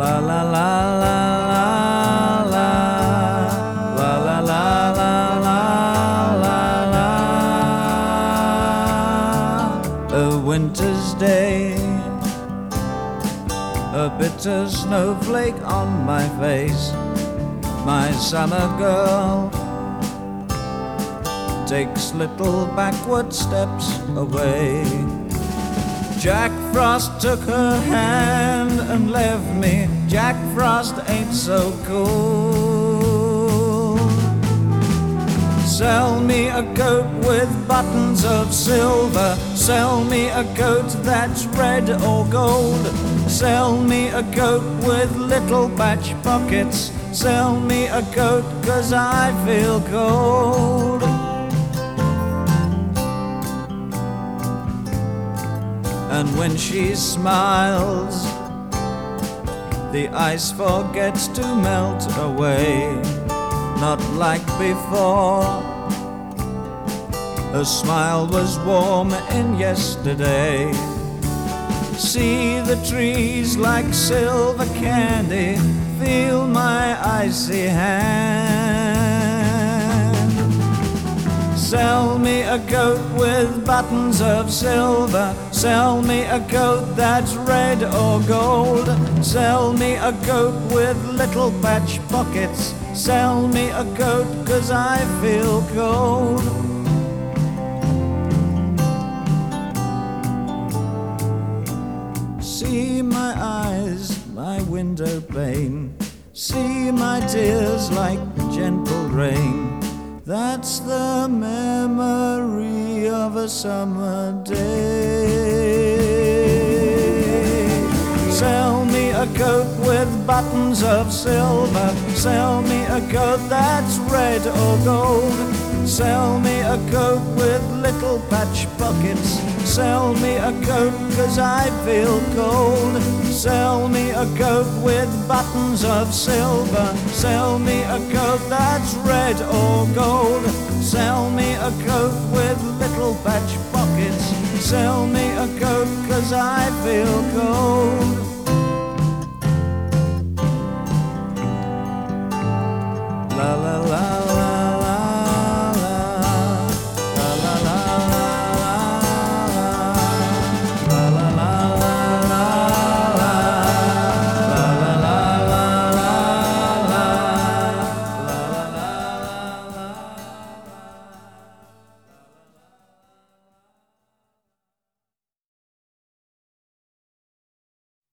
La la la la la la la la la la la la. A winter's day, a bitter snowflake on my face. My summer girl takes little backward steps away. Jack Frost took her hand and left me. Jack Frost ain't so cool. Sell me a coat with buttons of silver. Sell me a coat that's red or gold. Sell me a coat with little patch pockets. Sell me a coat 'cause I feel cold. And when she smiles, the ice forgets to melt away. Not like before, her smile was warm in yesterday. See the trees like silver candy, feel my icy hand. Sell me a coat with buttons of silver. Sell me a coat that's red or gold. Sell me a coat with little patch pockets. Sell me a coat 'cause I feel cold. See my eyes, my window pane. See my tears like gentle rain. That's the memory of a summer day. Sell me a coat with buttons of silver. Sell me a coat that's red or gold. Sell me a coat with little patch pockets. Sell me a coat 'cause I feel cold. Sell me a coat with buttons of silver. Sell me a coat that's red or gold. Sell me a coat with little patch pockets. Sell me a coat 'cause I feel cold. La la la.